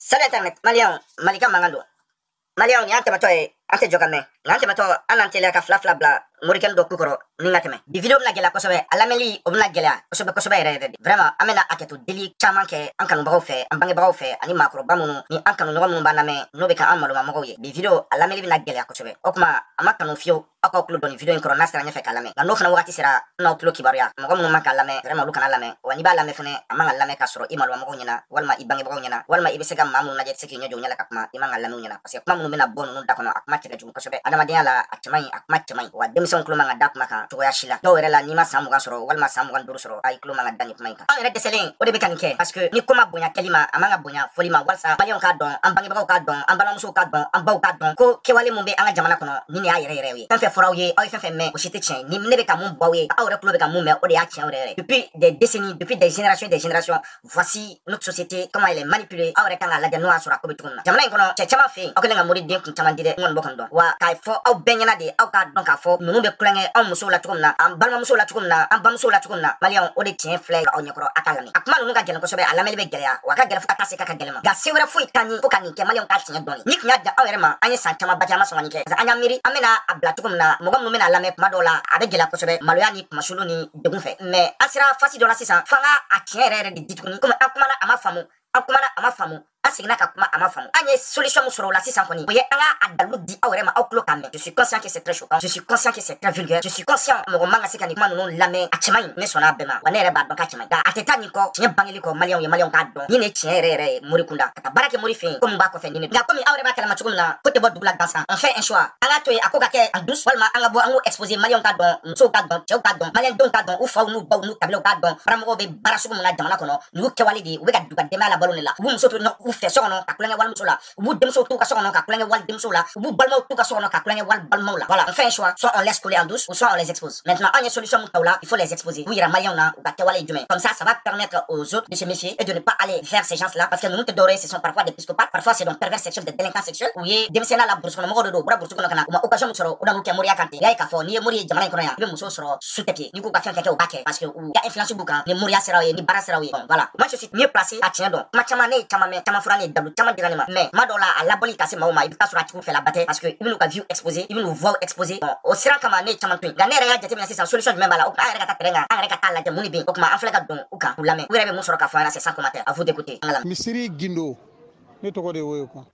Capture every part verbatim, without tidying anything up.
Salut Internet, Malion, Malika Mangando. Malion, ni ante matoy, ante jogame. Ante mato, anante le ka fla fla bla. Morikan do kukoro, ni ngateme. Di video na gela kosobe, alameli obna gela, kosobe kosobe re. Vraiment, amena aketu deli chaman ke ankanu bago fe, ambange bago fe, ani makro bamunu, ni ankanu no mun baname, no be ka amalu mamogo ye. Di video alameli na gela kosobe. Okuma amakanu fio, ako kulu doni video inkoro nastra nyefe kalame. Na no fana wakati sira na uplo kibaria. Mago mun manka lame, vraiment lu kana lame. Wani ba lame fene, amanga lame kasoro imalu mamogo nyina, walma ibange bago nyina, walma ibesega mamu na jet seki nyojo nyala kakma, imanga lame nyina. Parce que mamu mena bonu no dakono akma tega jum kosobe. Adama diala atmai akma tmai. Wa demson kulu manga dak maka to ya shila. Do wera la ni ma samu gasoro, walma samu ganduru soro, ay kulu manga dani kuma ka. An rede selin, o de be kanike parce que ni kuma bonya kelima amanga bonya folima walsa malion ka don, ambange bago ka don, ambala muso ka don, ambaw ka don. Ko kewale mumbe anga jamana kono, ni ni ayere yere wi. Fanfe forawye, ay fanfe me, o shite chen, ni ne be ka mum bawe, awre kulu be ka mum me, o de ya chen o de. Depuis des décennies, depuis des générations et des générations, voici notre société comment elle est manipulée. Awre kanga la de noa sura ko bituna. Jamana kono, che chama fe, o kelenga mori de kun chamandide ngon bokando. Wa kai fo aw benyana de, aw ka don ka fo, nunu be kulenge aw muso la tukumna, am balma muso la tukumna, am bamuso la tukumna. Malion o de chen flay aw nyakoro akalami. Akuma nunu ka gelen ko sobe alameli be gelya, wa ka gelen fuka tase ka ka gelema. Ga sewra fu itani ko kani ke malion ka chen doni. Ni kunya da awere ma anye san chama bajama so wanike. Za anya miri amena abla tukumna, mogam nu mena lame kuma dola abe gela ko sobe maloya ni kuma shulu ni degun fe. Mais asira fasi dola sisan fanga a chen rere de ditukuni comme akuma na ama famu, akuma na ama famu. Asigna ka kuma ama famu. Anye solution musoro la sisan koni. Oye anga adalu di awere ma awklo kambe. Je suis conscient que c'est très choquant. Je suis conscient que c'est très vulgaire. Je suis conscient mo manga sekani kuma nunu lame achimai ne sona bema. Wanere ba don ka achimai. Da ateta ni ko tinya bangeli ko malion ye malion ka don. Ni ne tinya rere muri kunda. Kata barake muri fin. Comme ba ko fe ni ne. Nga komi awere ba kala machukuna kote bo dubla dansa. On fait un choix. Anga to akoka ke en douce walma anga bo ango exposer malion ka don. So ka don, cheu ka don. Malion don ka don ou fa nu ba nu tablo ka don. Ramo be barasugu muna jamana kono. Nu ke walidi we ka duga dema la balonela. Wu muso no u fe so no wal musula ubu demso tu ka sono ka kulenge wal demso la ubu balmo tu ka sono ka kulenge wal balmo la voilà on fait un choix soit on laisse couler en douce ou soit on les expose maintenant on a une solution là il faut les exposer oui ramalion na ou ka tewale dume comme ça ça va permettre aux autres de se méfier et de ne pas aller vers ces gens là parce que nous te dorés ce sont parfois des psychopathes parfois c'est donc pervers sexuels des délinquants sexuels ou ye demsena la bourse mo do bra bourse ko kana uma occasion musoro una mu ke moria kante ya ka fo ni moria jamana ko ya be muso soro suteki ni ko ka fenke ke o baké parce que ou ya influence boukan ni moria sera ni bara sera bon voilà moi je suis mieux placé à tiens donc ma chamane chamame chamafurani dalu chamane mais madola à la boli cassé maoma il passe sur la tu fait la bataille parce que il nous a vu exposé il nous voit exposé bon au sira kama ne chamantu ga ne ya jate c'est solution du même bala o ka reka terenga an reka tala de muni bi o kuma aflega don o ka lame we rebe musoro ka fa c'est sans commentaire à vous d'écouter misiri gindo ne to ko de woyo ko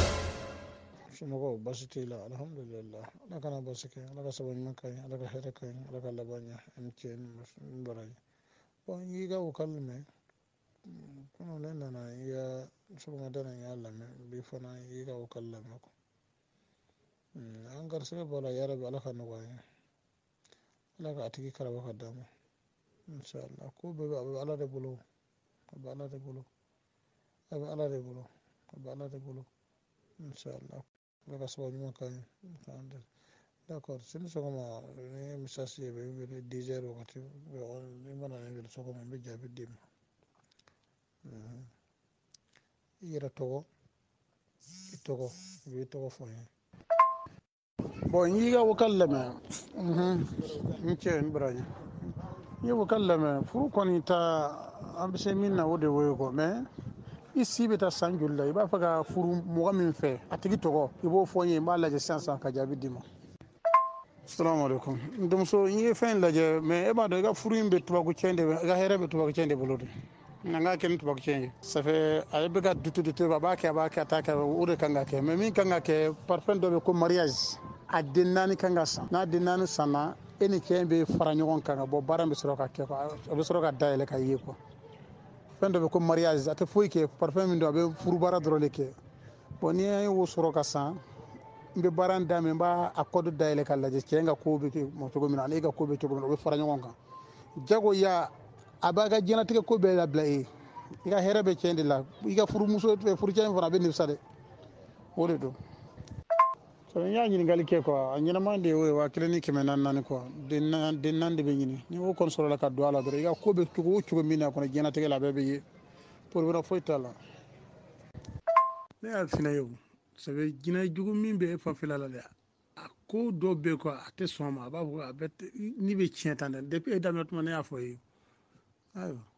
shumago basiti la alhamdulillah ala kana basike ala ka sabon makai ala ka hera kai ala ka labanya mtn mbarai bon yiga o kalme kono nena na ya soɓoga dana yallame mbi fana yiga o kallame ko engrais sebe bala yarabe ala ka nogoye ala ka atigi karaba ka dama inchallah ko ɓeɓe aɓe ala de bolo aɓe ala de bolo aɓe ala de bolo aɓe ala de bolo inchallah ala ka saba ñuma kañe ande d' accord sini sogoma ni message yeɓe wele dix heures wakati ɓe manane wele sogoma mbe jaabi dimma ira togo i togo wi togo foye bon yiga wakallame mcen braña yi wakallame fu koni ta ambise minna wode woygo mais ici beta sanjulla iba faga furu moga min fe atigi togo ibo foye ma laje cinq cents ka jabi dima assalamu alaikum ndum so yi fen laje mais e ba do ga furu imbe tubagu cende ga herebe tubagu cende bolode nanga ken tubak change ça fait ay bega dutu dutu ba ka ba ka ta ka ure kanga ke mais min kanga ke parfum do ko mariage a dinani kanga sa na dinani sana eni kembe fara nyon kanga bo barambe soro ka ke ko be soro ka dayele ka yi ko fendo ko mariage ate foy ke parfum min do be furu bara drole ke boni ay wo soro ka sa mbe baranda me ba akodo dayele ka laje kenga ko be mo to go min ale ga ko be to go be fara nyon kan jago ya abaga jena tike ko be la blay iga herebe cendi la iga furu muso be furu cendi fana be ni sade wole do so nyaani ngali ke ko anyina mande we wa klini ke menan nan ko den nan den nan de be nyini ni o console la ka do ala do iga ko be tugo tugo mina ko jena tike la be be pour wona foytala ne al fina yow so be jina jugo min be fa filala le ko do be ko ate soma ba ko abet ni be cientande depuis damat man ya foyi ayo